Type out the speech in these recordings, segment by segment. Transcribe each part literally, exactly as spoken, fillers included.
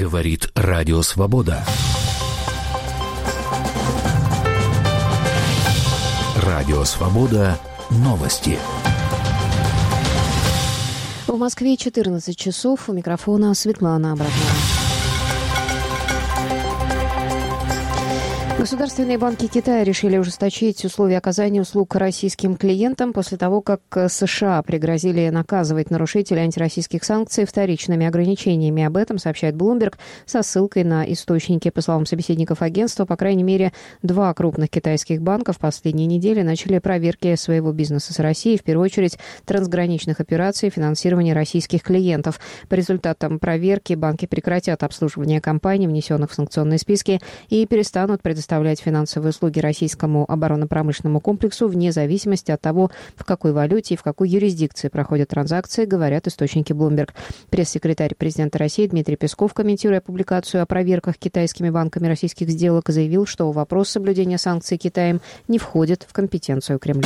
Говорит Радио Свобода. Радио Свобода. Новости. В Москве четырнадцать часов. У микрофона Светлана Абрамова. Государственные банки Китая решили ужесточить условия оказания услуг российским клиентам после того, как США пригрозили наказывать нарушителей антироссийских санкций вторичными ограничениями. Об этом сообщает Bloomberg со ссылкой на источники. По словам собеседников агентства, по крайней мере, два крупных китайских банка в последние недели начали проверки своего бизнеса с Россией, в первую очередь трансграничных операций и финансирования российских клиентов. По результатам проверки банки прекратят обслуживание компаний, внесенных в санкционные списки, и перестанут предоставлять предоставлять финансовые услуги российскому оборонно-промышленному комплексу вне зависимости от того, в какой валюте и в какой юрисдикции проходят транзакции, говорят источники Bloomberg. Пресс-секретарь президента России Дмитрий Песков, комментируя публикацию о проверках китайскими банками российских сделок, заявил, что вопрос соблюдения санкций Китаем не входит в компетенцию Кремля.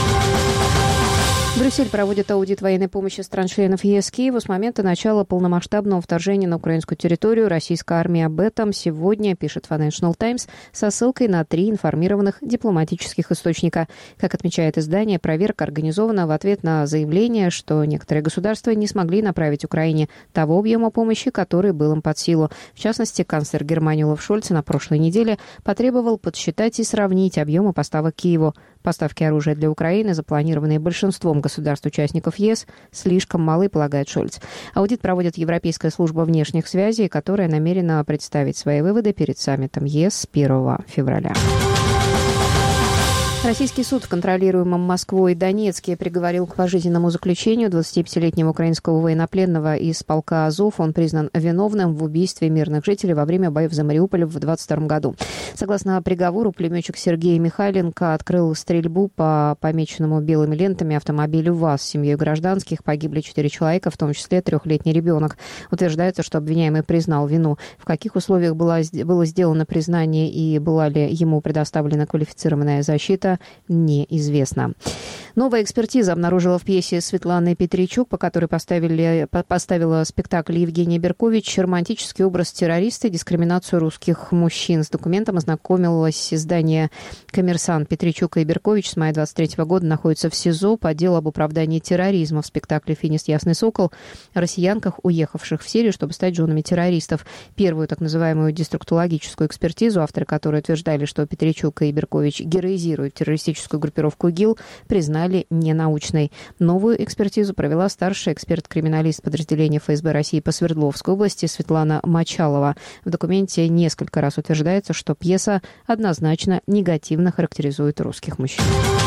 Брюссель проводит аудит военной помощи стран-членов ЕС Киеву с момента начала полномасштабного вторжения на украинскую территорию российской армии. Об этом сегодня пишет Financial Times со ссылкой на три информированных дипломатических источника. Как отмечает издание, проверка организована в ответ на заявление, что некоторые государства не смогли направить Украине того объема помощи, который был им под силу. В частности, канцлер Германии Олаф Шольц на прошлой неделе потребовал подсчитать и сравнить объемы поставок Киеву. Поставки оружия для Украины, запланированные большинством государств-участников ЕС, слишком малы, полагает Шольц. Аудит проводит Европейская служба внешних связей, которая намерена представить свои выводы перед саммитом ЕС с первого февраля. Российский суд в контролируемом Москвой Донецке приговорил к пожизненному заключению двадцатипятилетнего украинского военнопленного из полка Азов. Он признан виновным в убийстве мирных жителей во время боев за Мариуполь в двадцать втором году. Согласно приговору, пулеметчик Сергей Михайленко открыл стрельбу по помеченному белыми лентами автомобилю ВАЗ с семьей гражданских. Погибли четыре человека, в том числе трехлетний ребенок. Утверждается, что обвиняемый признал вину. В каких условиях было, было сделано признание и была ли ему предоставлена квалифицированная защита, неизвестно. Новая экспертиза обнаружила в пьесе Светланы Петричук, по которой поставили, поставила спектакль Евгения Беркович, романтический образ террориста и дискриминацию русских мужчин. С документом ознакомилось издание «Коммерсант». Петричук и Беркович с мая двадцать третьего года находятся в СИЗО по делу об оправдании терроризма в спектакле «Финист. Ясный сокол» о россиянках, уехавших в Сирию, чтобы стать женами террористов. Первую так называемую деструктологическую экспертизу, авторы которой утверждали, что Петричук и Беркович героизируют террористическую группировку ИГИЛ, признали ненаучной. Новую экспертизу провела старший эксперт-криминалист подразделения ФСБ России по Свердловской области Светлана Мочалова. В документе несколько раз утверждается, что пьеса однозначно негативно характеризует русских мужчин.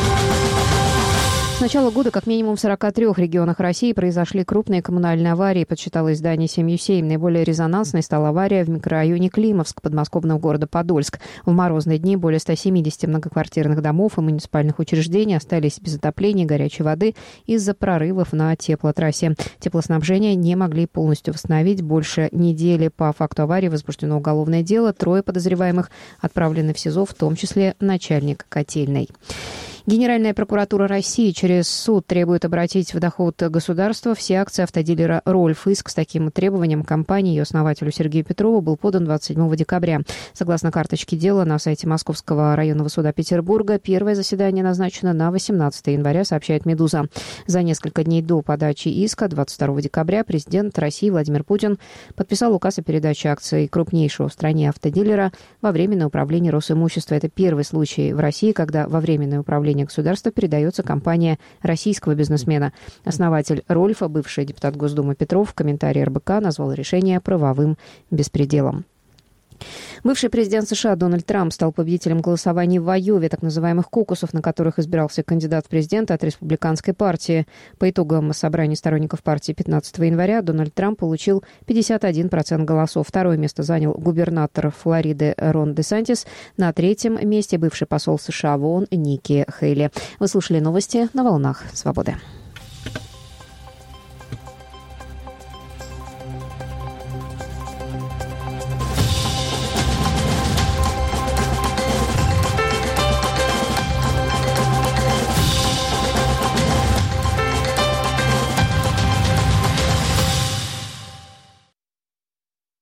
С начала года как минимум в сорока трёх регионах России произошли крупные коммунальные аварии, подсчитало издание «семью семь». Наиболее резонансной стала авария в микрорайоне Климовск подмосковного города Подольск. В морозные дни более ста семидесяти многоквартирных домов и муниципальных учреждений остались без отопления и горячей воды из-за прорывов на теплотрассе. Теплоснабжение не могли полностью восстановить. Больше недели по факту аварии возбуждено уголовное дело. Трое подозреваемых отправлены в СИЗО, в том числе начальник котельной. Генеральная прокуратура России через суд требует обратить в доход государства все акции автодилера «Рольф». Иск с таким требованием компании и ее основателю Сергею Петрову был подан двадцать седьмого декабря. Согласно карточке дела на сайте Московского районного суда Петербурга, первое заседание назначено на восемнадцатое января, сообщает «Медуза». За несколько дней до подачи иска, двадцать второго декабря, президент России Владимир Путин подписал указ о передаче акций крупнейшего в стране автодилера во временное управление Росимущества. Это первый случай в России, когда во временное управление государства передается компания российского бизнесмена. Основатель «Рольфа», бывший депутат Госдумы Петров, в комментарии эр бэ ка назвал решение правовым беспределом. Бывший президент США Дональд Трамп стал победителем голосований в Айове, так называемых кокусов, на которых избирался кандидат в президенты от республиканской партии. По итогам собрания сторонников партии пятнадцатого января Дональд Трамп получил пятьдесят один процент голосов. Второе место занял губернатор Флориды Рон Де Сантис. На третьем месте бывший посол США в ООН Ники Хейли. Вы слушали новости на волнах «Свободы».